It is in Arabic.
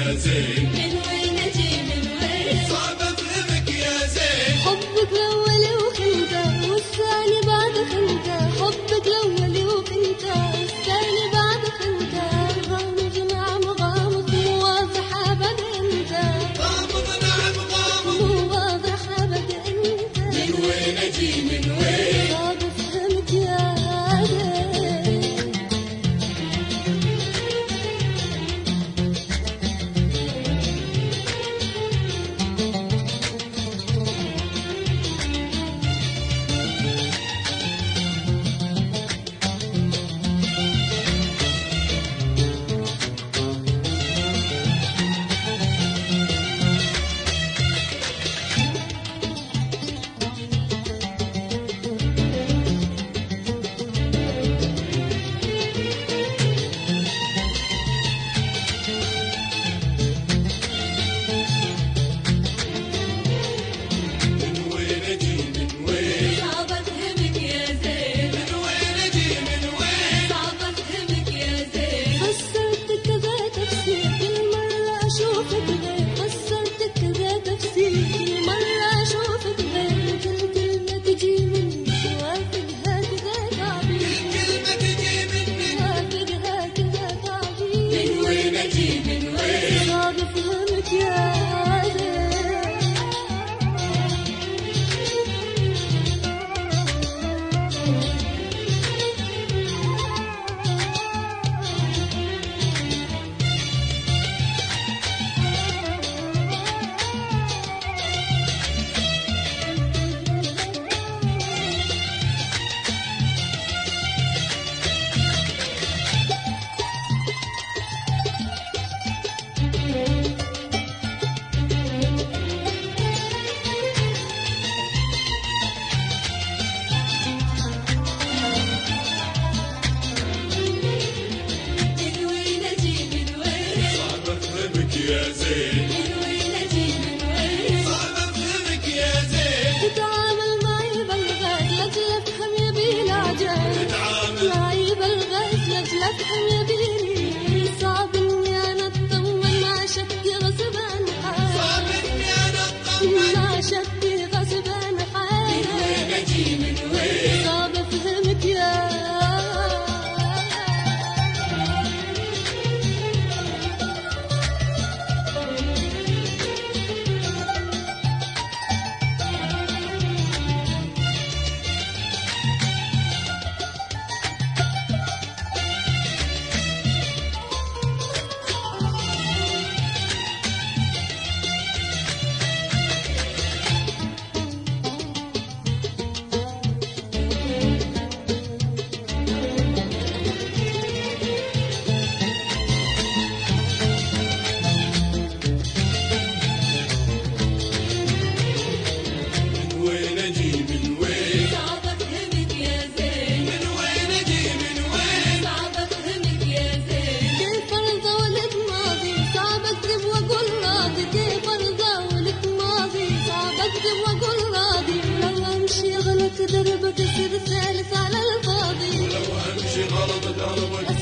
يا زين، من وين اجي من وين؟ صعب افهمك يا زين. حبك الاول وخنته والثاني بعد خنته، حبك الاول وخنته والثاني بعد خنته، غامض نعم غامض مو واضح ابد انت، غامض نعم غامض مو واضح ابد انت. من وين اجي من وين؟ صعب افهمك يا زين. يا زين، من وين اجي من وين؟ صعب افهمك يا زين. تتعامل معي بالغاز لاجل افهم يبي العجل، تتعامل معي بالغاز لاجل افهم يبيني، صعب اني انا اطمن مع شكي غصب عن حالي، صعب اني انا اطمن مع شكي غصب عن حالي. من وين اجي من وين؟ صعب افهمك يا دربك يصير ثالث على الفاضي، ولو امشي غلط دربك